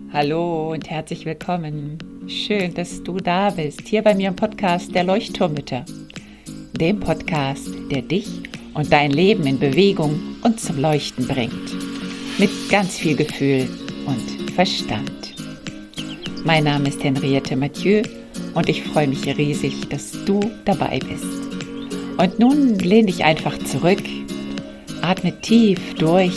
Hallo und herzlich willkommen. Schön, dass du da bist, hier bei mir im Podcast der Leuchtturmmütter. Dem Podcast, der dich und dein Leben in Bewegung und zum Leuchten bringt. Mit ganz viel Gefühl und Verstand. Mein Name ist Henriette Mathieu und ich freue mich riesig, dass du dabei bist. Und nun lehn dich einfach zurück, atme tief durch.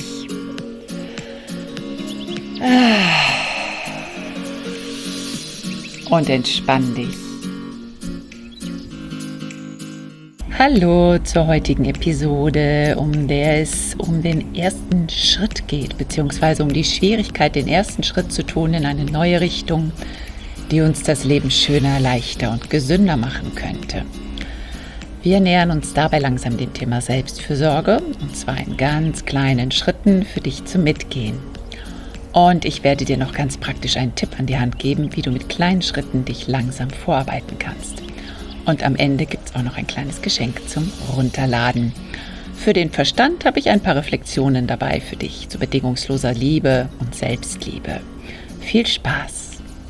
Und entspann dich. Hallo zur heutigen Episode, um der es um den ersten Schritt geht, beziehungsweise um die Schwierigkeit, den ersten Schritt zu tun in eine neue Richtung, die uns das Leben schöner, leichter und gesünder machen könnte. Wir nähern uns dabei langsam dem Thema Selbstfürsorge, und zwar in ganz kleinen Schritten für dich zum Mitgehen. Und ich werde dir noch ganz praktisch einen Tipp an die Hand geben, wie du mit kleinen Schritten dich langsam vorarbeiten kannst. Und am Ende gibt es auch noch ein kleines Geschenk zum Runterladen. Für den Verstand habe ich ein paar Reflexionen dabei für dich zu bedingungsloser Liebe und Selbstliebe. Viel Spaß!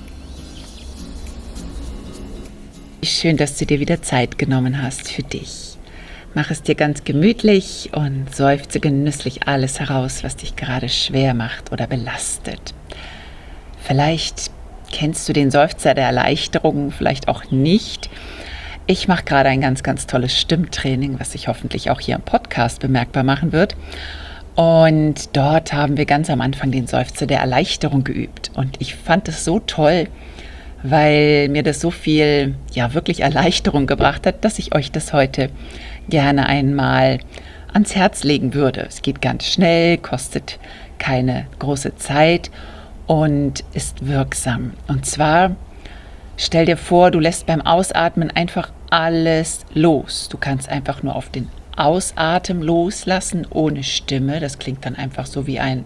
Schön, dass du dir wieder Zeit genommen hast für dich. Mach es dir ganz gemütlich und seufze genüsslich alles heraus, was dich gerade schwer macht oder belastet. Vielleicht kennst du den Seufzer der Erleichterung, vielleicht auch nicht. Ich mache gerade ein ganz, ganz tolles Stimmtraining, was sich hoffentlich auch hier im Podcast bemerkbar machen wird. Und dort haben wir ganz am Anfang den Seufzer der Erleichterung geübt. Und ich fand es so toll, weil mir das so viel, wirklich Erleichterung gebracht hat, dass ich euch das heute gerne einmal ans Herz legen würde. Es geht ganz schnell, kostet keine große Zeit und ist wirksam. Und zwar, stell dir vor, du lässt beim Ausatmen einfach alles los. Du kannst einfach nur auf den Ausatmen loslassen, ohne Stimme. Das klingt dann einfach so wie ein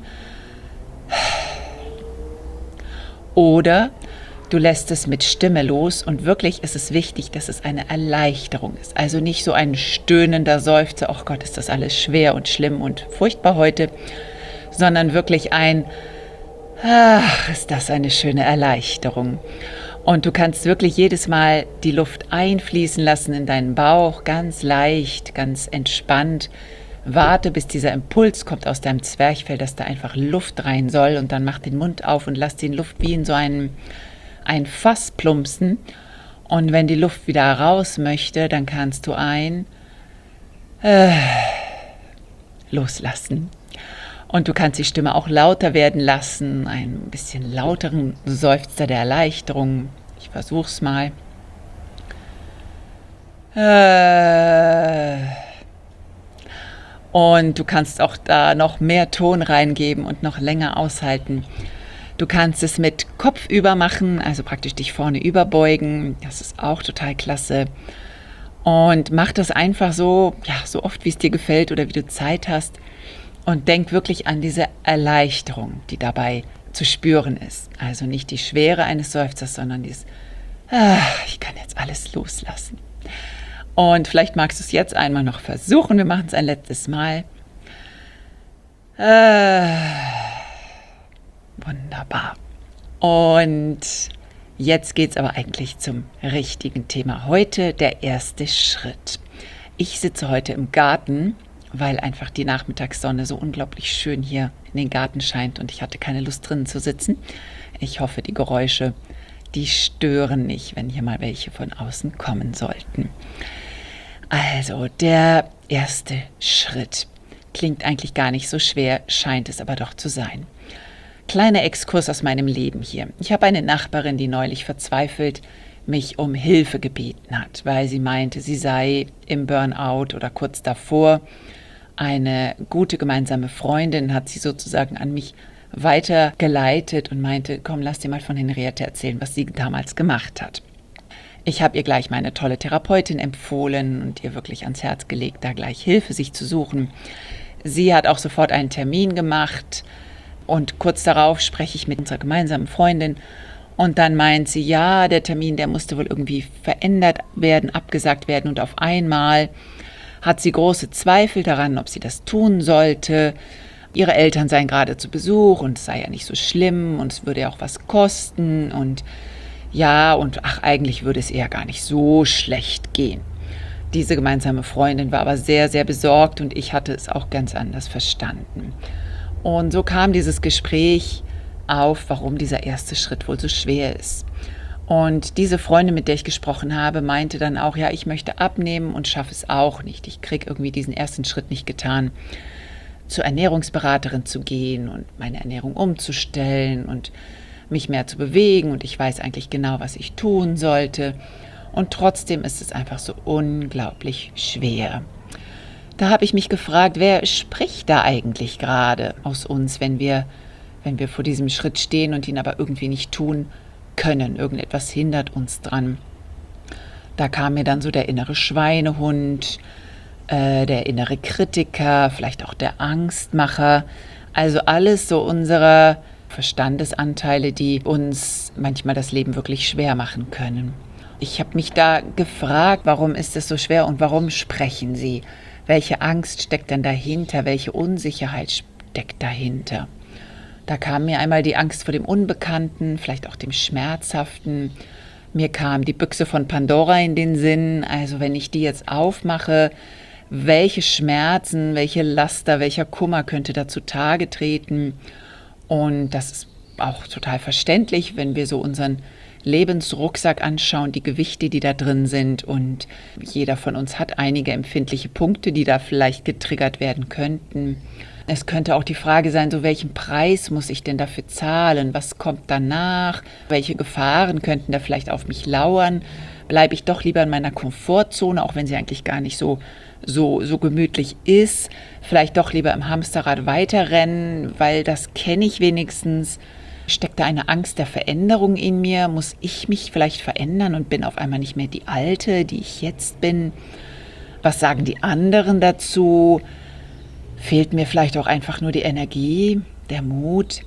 oder du lässt es mit Stimme los und wirklich ist es wichtig, dass es eine Erleichterung ist. Also nicht so ein stöhnender Seufzer, oh Gott, ist das alles schwer und schlimm und furchtbar heute, sondern wirklich ein, ach, ist das eine schöne Erleichterung. Und du kannst wirklich jedes Mal die Luft einfließen lassen in deinen Bauch, ganz leicht, ganz entspannt. Warte, bis dieser Impuls kommt aus deinem Zwerchfell, dass da einfach Luft rein soll und dann mach den Mund auf und lass die Luft wie in so ein Fass plumpsen und wenn die Luft wieder raus möchte, dann kannst du loslassen. Und du kannst die Stimme auch lauter werden lassen, ein bisschen lauteren Seufzer der Erleichterung. Ich versuch's mal. Und du kannst auch da noch mehr Ton reingeben und noch länger aushalten. Du kannst es mit Kopf über machen, also praktisch dich vorne überbeugen. Das ist auch total klasse. Und mach das einfach so oft wie es dir gefällt oder wie du Zeit hast. Und denk wirklich an diese Erleichterung, die dabei zu spüren ist. Also nicht die Schwere eines Seufzers, sondern dieses, ich kann jetzt alles loslassen. Und vielleicht magst du es jetzt einmal noch versuchen. Wir machen es ein letztes Mal. Wunderbar. Und jetzt geht es aber eigentlich zum richtigen Thema. Heute der erste Schritt. Ich sitze heute im Garten, weil einfach die Nachmittagssonne so unglaublich schön hier in den Garten scheint und ich hatte keine Lust drinnen zu sitzen. Ich hoffe, die Geräusche, die stören nicht, wenn hier mal welche von außen kommen sollten. Also, der erste Schritt. Klingt eigentlich gar nicht so schwer, scheint es aber doch zu sein. Kleiner Exkurs aus meinem Leben hier. Ich habe eine Nachbarin, die neulich verzweifelt mich um Hilfe gebeten hat, weil sie meinte, sie sei im Burnout oder kurz davor. Eine gute gemeinsame Freundin hat sie sozusagen an mich weitergeleitet und meinte, komm, lass dir mal von Henriette erzählen, was sie damals gemacht hat. Ich habe ihr gleich meine tolle Therapeutin empfohlen und ihr wirklich ans Herz gelegt, da gleich Hilfe sich zu suchen. Sie hat auch sofort einen Termin gemacht und kurz darauf spreche ich mit unserer gemeinsamen Freundin und dann meint sie, ja, der Termin, der musste wohl irgendwie verändert werden, abgesagt werden und auf einmal hat sie große Zweifel daran, ob sie das tun sollte. ihre Eltern seien gerade zu Besuch und es sei ja nicht so schlimm und es würde ja auch was kosten und ja, und ach, eigentlich würde es eher gar nicht so schlecht gehen. Diese gemeinsame Freundin war aber sehr, sehr besorgt und ich hatte es auch ganz anders verstanden. Und so kam dieses Gespräch auf, warum dieser erste Schritt wohl so schwer ist. Und diese Freundin, mit der ich gesprochen habe, meinte dann auch, ja, ich möchte abnehmen und schaffe es auch nicht. Ich kriege irgendwie diesen ersten Schritt nicht getan, zur Ernährungsberaterin zu gehen und meine Ernährung umzustellen und mich mehr zu bewegen. Und ich weiß eigentlich genau, was ich tun sollte. Und trotzdem ist es einfach so unglaublich schwer. Da habe ich mich gefragt, wer spricht da eigentlich gerade aus uns, wenn wir vor diesem Schritt stehen und ihn aber irgendwie nicht tun können. Irgendetwas hindert uns dran. Da kam mir dann so der innere Schweinehund, der innere Kritiker, vielleicht auch der Angstmacher. Also alles so unsere Verstandesanteile, die uns manchmal das Leben wirklich schwer machen können. Ich habe mich da gefragt, warum ist es so schwer und warum sprechen sie? Welche Angst steckt denn dahinter? Welche Unsicherheit steckt dahinter? Da kam mir einmal die Angst vor dem Unbekannten, vielleicht auch dem Schmerzhaften. Mir kam die Büchse von Pandora in den Sinn. Also wenn ich die jetzt aufmache, welche Schmerzen, welche Laster, welcher Kummer könnte da zutage treten? Und das ist auch total verständlich, wenn wir so unseren Lebensrucksack anschauen, die Gewichte, die da drin sind. Und jeder von uns hat einige empfindliche Punkte, die da vielleicht getriggert werden könnten. Es könnte auch die Frage sein, so welchen Preis muss ich denn dafür zahlen? Was kommt danach? Welche Gefahren könnten da vielleicht auf mich lauern? Bleibe ich doch lieber in meiner Komfortzone, auch wenn sie eigentlich gar nicht so gemütlich ist? Vielleicht doch lieber im Hamsterrad weiterrennen, weil das kenne ich wenigstens. Steckt da eine Angst der Veränderung in mir? Muss ich mich vielleicht verändern und bin auf einmal nicht mehr die Alte, die ich jetzt bin? Was sagen die anderen dazu? Fehlt mir vielleicht auch einfach nur die Energie, der Mut?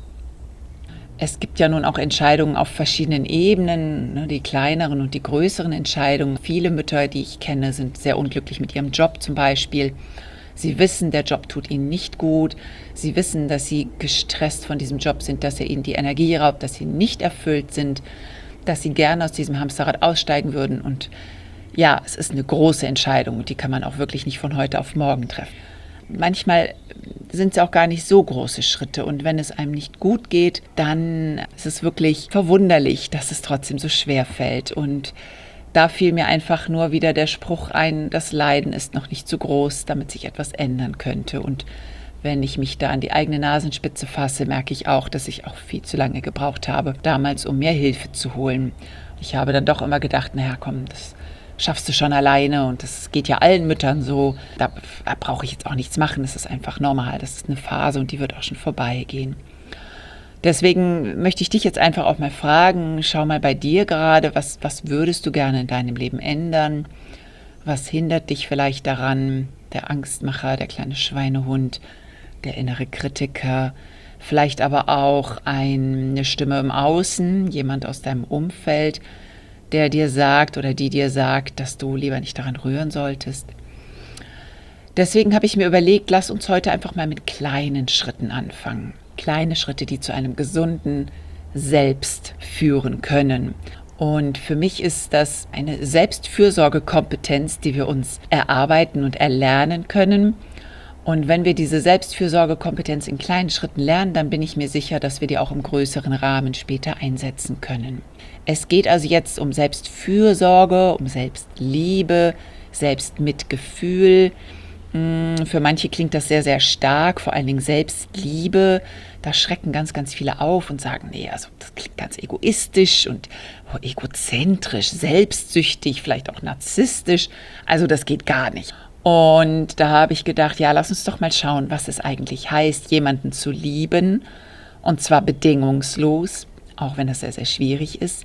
Es gibt ja nun auch Entscheidungen auf verschiedenen Ebenen, ne, die kleineren und die größeren Entscheidungen. Viele Mütter, die ich kenne, sind sehr unglücklich mit ihrem Job zum Beispiel. Sie wissen, der Job tut ihnen nicht gut. Sie wissen, dass sie gestresst von diesem Job sind, dass er ihnen die Energie raubt, dass sie nicht erfüllt sind, dass sie gerne aus diesem Hamsterrad aussteigen würden. Und ja, es ist eine große Entscheidung und die kann man auch wirklich nicht von heute auf morgen treffen. Manchmal sind es auch gar nicht so große Schritte und wenn es einem nicht gut geht, dann ist es wirklich verwunderlich, dass es trotzdem so schwer fällt. Und da fiel mir einfach nur wieder der Spruch ein, das Leiden ist noch nicht zu groß, damit sich etwas ändern könnte. Und wenn ich mich da an die eigene Nasenspitze fasse, merke ich auch, dass ich auch viel zu lange gebraucht habe, damals, um mir Hilfe zu holen. Ich habe dann doch immer gedacht, naja, komm, das schaffst du schon alleine und das geht ja allen Müttern so. Da brauche ich jetzt auch nichts machen, das ist einfach normal, das ist eine Phase und die wird auch schon vorbeigehen. Deswegen möchte ich dich jetzt einfach auch mal fragen, schau mal bei dir gerade, was würdest du gerne in deinem Leben ändern? Was hindert dich vielleicht daran? Der Angstmacher, der kleine Schweinehund, der innere Kritiker, vielleicht aber auch eine Stimme im Außen, jemand aus deinem Umfeld, der dir sagt oder die dir sagt, dass du lieber nicht daran rühren solltest. Deswegen habe ich mir überlegt, lass uns heute einfach mal mit kleinen Schritten anfangen. Kleine Schritte, die zu einem gesunden Selbst führen können. Und für mich ist das eine Selbstfürsorgekompetenz, die wir uns erarbeiten und erlernen können. Und wenn wir diese Selbstfürsorgekompetenz in kleinen Schritten lernen, dann bin ich mir sicher, dass wir die auch im größeren Rahmen später einsetzen können. Es geht also jetzt um Selbstfürsorge, um Selbstliebe, Selbstmitgefühl. Für manche klingt das sehr, sehr stark, vor allen Dingen Selbstliebe. Da schrecken ganz, ganz viele auf und sagen, nee, also das klingt ganz egoistisch und egozentrisch, selbstsüchtig, vielleicht auch narzisstisch. Also das geht gar nicht. Und da habe ich gedacht, ja, lass uns doch mal schauen, was es eigentlich heißt, jemanden zu lieben. Und zwar bedingungslos, auch wenn das sehr, sehr schwierig ist.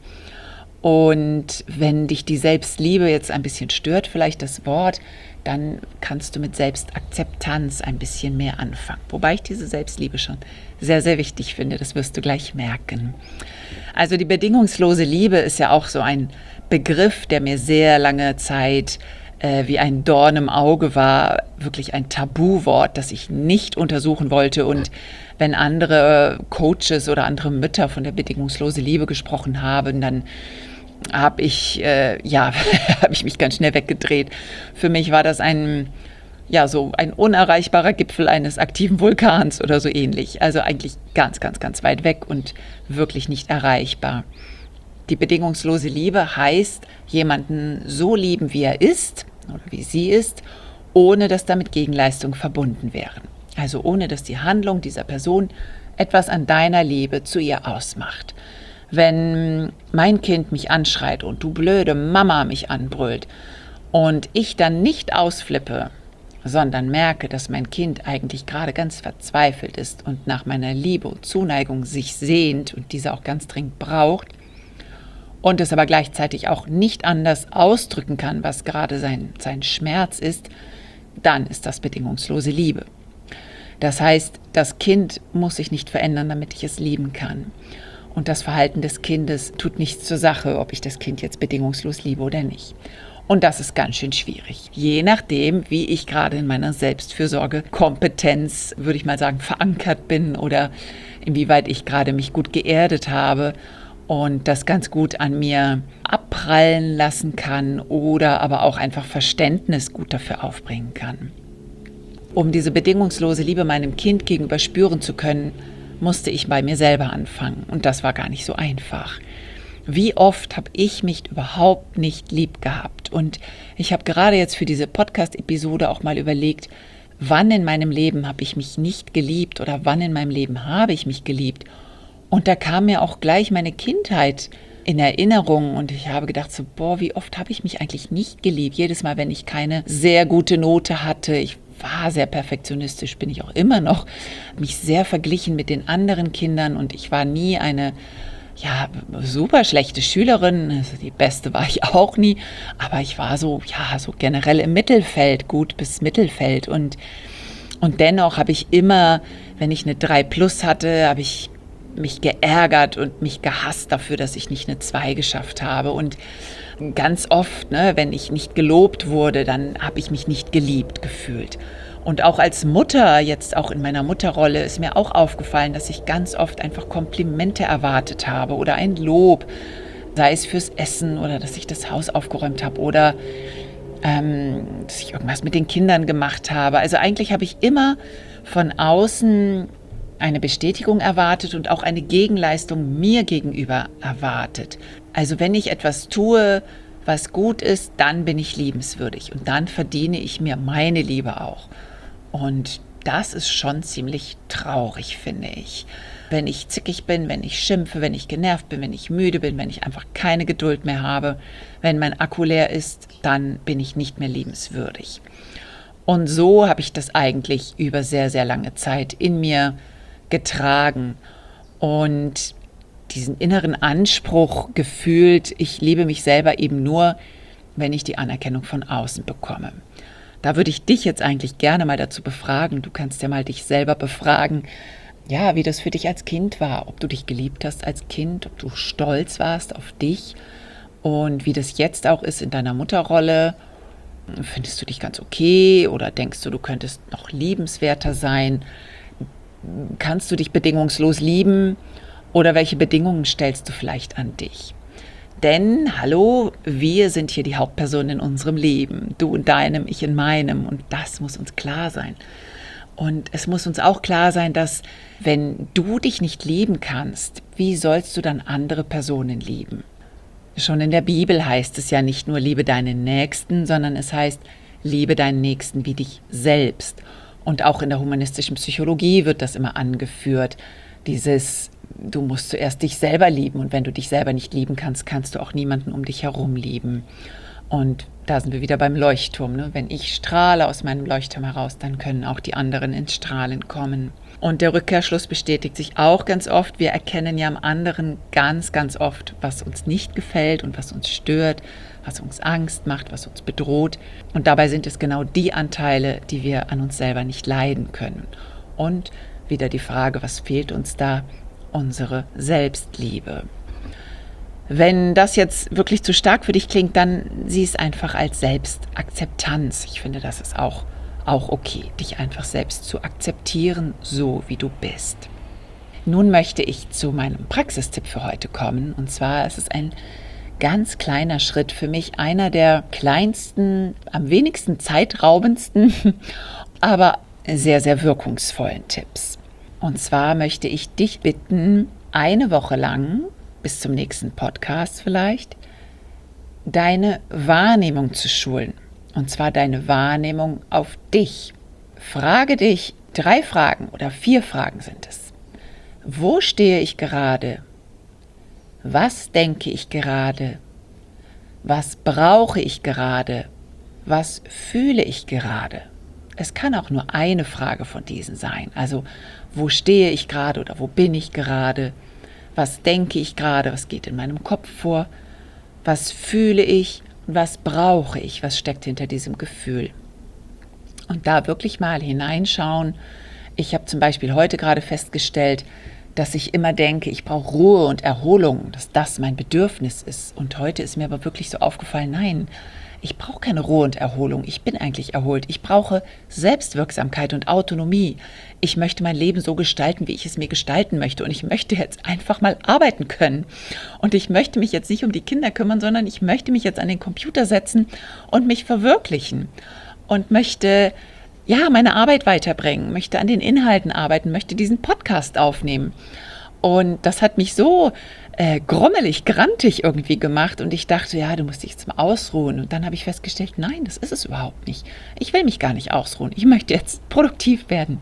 Und wenn dich die Selbstliebe jetzt ein bisschen stört, vielleicht das Wort, dann kannst du mit Selbstakzeptanz ein bisschen mehr anfangen. Wobei ich diese Selbstliebe schon sehr, sehr wichtig finde, das wirst du gleich merken. Also die bedingungslose Liebe ist ja auch so ein Begriff, der mir sehr lange Zeit wie ein Dorn im Auge war, wirklich ein Tabuwort, das ich nicht untersuchen wollte. Und wenn andere Coaches oder andere Mütter von der bedingungslosen Liebe gesprochen haben, dann habe ich, habe ich mich ganz schnell weggedreht. Für mich war das so ein unerreichbarer Gipfel eines aktiven Vulkans oder so ähnlich. Also eigentlich ganz, ganz, ganz weit weg und wirklich nicht erreichbar. Die bedingungslose Liebe heißt, jemanden so lieben, wie er ist oder wie sie ist, ohne dass damit Gegenleistungen verbunden wären. Also ohne dass die Handlung dieser Person etwas an deiner Liebe zu ihr ausmacht. Wenn mein Kind mich anschreit und du blöde Mama mich anbrüllt und ich dann nicht ausflippe, sondern merke, dass mein Kind eigentlich gerade ganz verzweifelt ist und nach meiner Liebe und Zuneigung sich sehnt und diese auch ganz dringend braucht und es aber gleichzeitig auch nicht anders ausdrücken kann, was gerade sein Schmerz ist, dann ist das bedingungslose Liebe. Das heißt, das Kind muss sich nicht verändern, damit ich es lieben kann. Und das Verhalten des Kindes tut nichts zur Sache, ob ich das Kind jetzt bedingungslos liebe oder nicht. Und das ist ganz schön schwierig. Je nachdem, wie ich gerade in meiner Selbstfürsorge-Kompetenz, würde ich mal sagen, verankert bin oder inwieweit ich gerade mich gut geerdet habe und das ganz gut an mir abprallen lassen kann oder aber auch einfach Verständnis gut dafür aufbringen kann. Um diese bedingungslose Liebe meinem Kind gegenüber spüren zu können, musste ich bei mir selber anfangen. Und das war gar nicht so einfach. Wie oft habe ich mich überhaupt nicht lieb gehabt? Und ich habe gerade jetzt für diese Podcast-Episode auch mal überlegt, wann in meinem Leben habe ich mich nicht geliebt oder wann in meinem Leben habe ich mich geliebt? Und da kam mir auch gleich meine Kindheit in Erinnerung und ich habe gedacht so, wie oft habe ich mich eigentlich nicht geliebt? Jedes Mal, wenn ich keine sehr gute Note hatte, ich war sehr perfektionistisch, bin ich auch immer noch, mich sehr verglichen mit den anderen Kindern und ich war nie eine super schlechte Schülerin, also die beste war ich auch nie, aber ich war so generell im Mittelfeld, gut bis Mittelfeld und dennoch habe ich immer, wenn ich eine 3+ hatte, habe ich mich geärgert und mich gehasst dafür, dass ich nicht eine 2 geschafft habe und ganz oft, wenn ich nicht gelobt wurde, dann habe ich mich nicht geliebt gefühlt. Und auch als Mutter, jetzt auch in meiner Mutterrolle, ist mir auch aufgefallen, dass ich ganz oft einfach Komplimente erwartet habe oder ein Lob, sei es fürs Essen oder dass ich das Haus aufgeräumt habe oder dass ich irgendwas mit den Kindern gemacht habe. Also eigentlich habe ich immer von außen eine Bestätigung erwartet und auch eine Gegenleistung mir gegenüber erwartet. Also wenn ich etwas tue, was gut ist, dann bin ich liebenswürdig und dann verdiene ich mir meine Liebe auch. Und das ist schon ziemlich traurig, finde ich. Wenn ich zickig bin, wenn ich schimpfe, wenn ich genervt bin, wenn ich müde bin, wenn ich einfach keine Geduld mehr habe, wenn mein Akku leer ist, dann bin ich nicht mehr liebenswürdig. Und so habe ich das eigentlich über sehr, sehr lange Zeit in mir getragen und diesen inneren Anspruch gefühlt, ich liebe mich selber eben nur, wenn ich die Anerkennung von außen bekomme. Da würde ich dich jetzt eigentlich gerne mal dazu befragen. Du kannst ja mal dich selber befragen, wie das für dich als Kind war, ob du dich geliebt hast als Kind, ob du stolz warst auf dich und wie das jetzt auch ist in deiner Mutterrolle. Findest du dich ganz okay oder denkst du, du könntest noch liebenswerter sein? Kannst du dich bedingungslos lieben oder welche Bedingungen stellst du vielleicht an dich? Denn, hallo, wir sind hier die Hauptpersonen in unserem Leben. Du in deinem, ich in meinem und das muss uns klar sein. Und es muss uns auch klar sein, dass wenn du dich nicht lieben kannst, wie sollst du dann andere Personen lieben? Schon in der Bibel heißt es ja nicht nur, liebe deinen Nächsten, sondern es heißt, liebe deinen Nächsten wie dich selbst. Und auch in der humanistischen Psychologie wird das immer angeführt. Du musst zuerst dich selber lieben und wenn du dich selber nicht lieben kannst, kannst du auch niemanden um dich herum lieben. Und da sind wir wieder beim Leuchtturm. Wenn ich strahle aus meinem Leuchtturm heraus, dann können auch die anderen ins Strahlen kommen. Und der Rückkehrschluss bestätigt sich auch ganz oft. Wir erkennen ja am anderen ganz, ganz oft, was uns nicht gefällt und was uns stört, was uns Angst macht, was uns bedroht. Und dabei sind es genau die Anteile, die wir an uns selber nicht leiden können. Und wieder die Frage, was fehlt uns da? Unsere Selbstliebe. Wenn das jetzt wirklich zu stark für dich klingt, dann sieh es einfach als Selbstakzeptanz. Ich finde, das ist auch okay, dich einfach selbst zu akzeptieren, so wie du bist. Nun möchte ich zu meinem Praxistipp für heute kommen. Und zwar ist es ein ganz kleiner Schritt, für mich einer der kleinsten, am wenigsten zeitraubendsten, aber sehr, sehr wirkungsvollen Tipps. Und zwar möchte ich dich bitten, eine Woche lang, bis zum nächsten Podcast vielleicht, deine Wahrnehmung zu schulen. Und zwar deine Wahrnehmung auf dich. Frage dich 3 Fragen oder 4 Fragen sind es. Wo stehe ich gerade? Was denke ich gerade? Was brauche ich gerade? Was fühle ich gerade? Es kann auch nur eine Frage von diesen sein. Also, wo stehe ich gerade oder wo bin ich gerade? Was denke ich gerade? Was geht in meinem Kopf vor? Was fühle ich? Und was brauche ich? Was steckt hinter diesem Gefühl? Und da wirklich mal hineinschauen. Ich habe zum Beispiel heute gerade festgestellt, dass ich immer denke, ich brauche Ruhe und Erholung, dass das mein Bedürfnis ist. Und heute ist mir aber wirklich so aufgefallen, nein, ich brauche keine Ruhe und Erholung. Ich bin eigentlich erholt. Ich brauche Selbstwirksamkeit und Autonomie. Ich möchte mein Leben so gestalten, wie ich es mir gestalten möchte. Und ich möchte jetzt einfach mal arbeiten können. Und ich möchte mich jetzt nicht um die Kinder kümmern, sondern ich möchte mich jetzt an den Computer setzen und mich verwirklichen. Und möchte meine Arbeit weiterbringen, möchte an den Inhalten arbeiten, möchte diesen Podcast aufnehmen. Und das hat mich so grummelig, grantig irgendwie gemacht. Und ich dachte, ja, du musst dich jetzt mal ausruhen. Und dann habe ich festgestellt, nein, das ist es überhaupt nicht. Ich will mich gar nicht ausruhen. Ich möchte jetzt produktiv werden.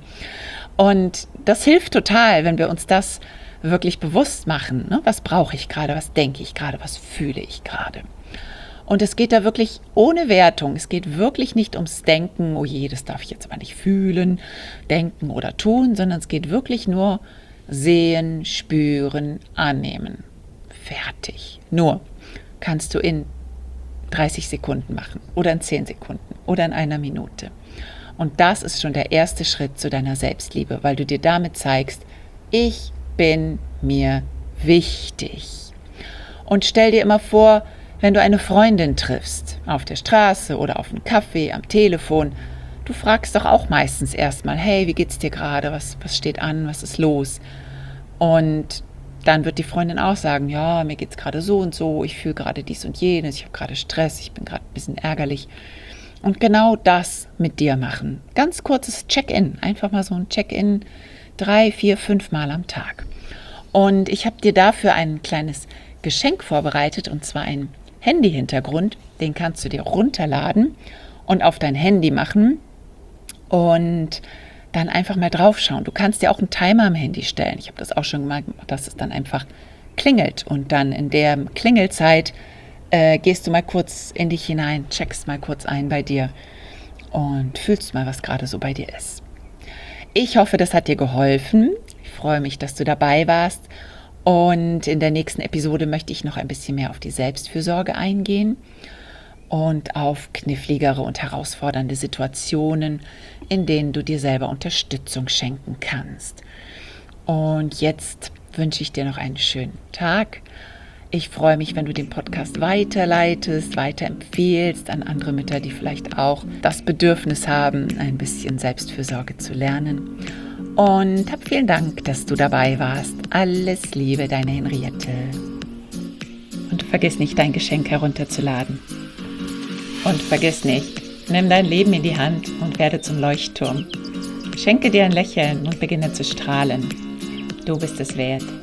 Und das hilft total, wenn wir uns das wirklich bewusst machen. Ne? Was brauche ich gerade? Was denke ich gerade? Was fühle ich gerade? Und es geht da wirklich ohne Wertung. Es geht wirklich nicht ums Denken, oh je, das darf ich jetzt aber nicht fühlen, denken oder tun, sondern es geht wirklich nur sehen, spüren, annehmen. Fertig. Nur kannst du in 30 Sekunden machen oder in 10 Sekunden oder in einer Minute. Und das ist schon der erste Schritt zu deiner Selbstliebe, weil du dir damit zeigst, ich bin mir wichtig. Und stell dir immer vor, wenn du eine Freundin triffst, auf der Straße oder auf einem Café, am Telefon, du fragst doch auch meistens erstmal, hey, wie geht's dir gerade, was steht an, was ist los? Und dann wird die Freundin auch sagen, ja, mir geht's gerade so und so, ich fühle gerade dies und jenes, ich habe gerade Stress, ich bin gerade ein bisschen ärgerlich. Und genau das mit dir machen. Ganz kurzes Check-in, einfach mal so ein Check-in 3, 4, 5 Mal am Tag. Und ich habe dir dafür ein kleines Geschenk vorbereitet, und zwar ein Handy-Hintergrund, den kannst du dir runterladen und auf dein Handy machen und dann einfach mal draufschauen. Du kannst dir auch einen Timer am Handy stellen. Ich habe das auch schon mal gemacht, dass es dann einfach klingelt und dann in der Klingelzeit gehst du mal kurz in dich hinein, checkst mal kurz ein bei dir und fühlst mal, was gerade so bei dir ist. Ich hoffe, das hat dir geholfen. Ich freue mich, dass du dabei warst. Und in der nächsten Episode möchte ich noch ein bisschen mehr auf die Selbstfürsorge eingehen und auf kniffligere und herausfordernde Situationen, in denen du dir selber Unterstützung schenken kannst. Und jetzt wünsche ich dir noch einen schönen Tag. Ich freue mich, wenn du den Podcast weiterleitest, weiterempfehlst an andere Mütter, die vielleicht auch das Bedürfnis haben, ein bisschen Selbstfürsorge zu lernen. Und hab vielen Dank, dass du dabei warst. Alles Liebe, deine Henriette. Und vergiss nicht, dein Geschenk herunterzuladen. Und vergiss nicht, nimm dein Leben in die Hand und werde zum Leuchtturm. Schenke dir ein Lächeln und beginne zu strahlen. Du bist es wert.